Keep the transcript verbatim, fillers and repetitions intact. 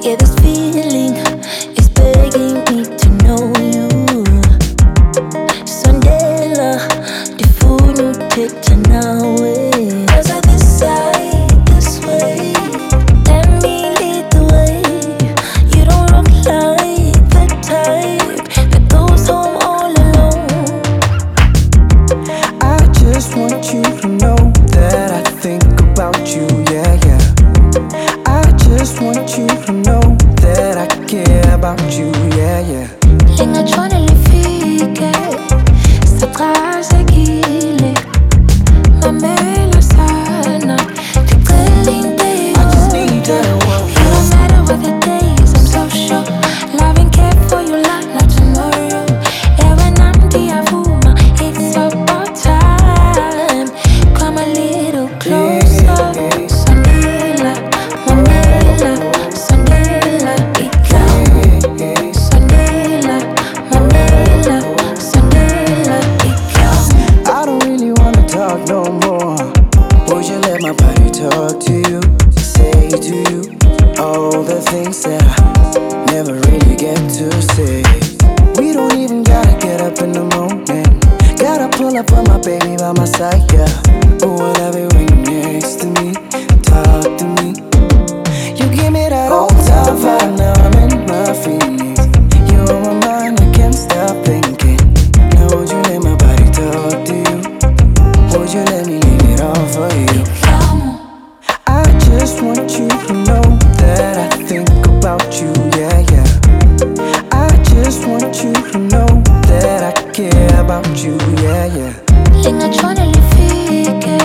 Yeah, this feeling is begging me to know you. Sondela, ndifuna uthetha nawe. Cause I decide this way. Let me lead the way. You don't look like the type that goes home all alone. I just want you to know that I think about you, yeah, yeah. I just want you to know that I care about you, yeah, yeah. Lingachwana lifike, saqhazekile. Mamela sana, ngicela impilo. I just need that one. You don't matter what the days, I'm so sure. Love and care for you like not tomorrow. Ewe namdi avuma, it's about time. Come a little closer. Sondela, Mamela, Sondela, ikaw. Sondela, Mamela, Sondela, ikaw. I don't really wanna talk no more. Would you let my body talk to you? Say to you all the things that I never really get to say. We don't even gotta get up in the morning. Gotta pull up on my baby by my side, yeah. Oh, I love it when you're next to me. Talk to me. You give me that old time vibe, now I'm in my feelings. You're on my mind, I can't stop thinking. Now would you let my body talk to you? Would you let me leave it all for you? I just want you to know that I think about you, yeah, yeah. I just want you to know that I care about you, yeah, yeah. Lingachwana lifike,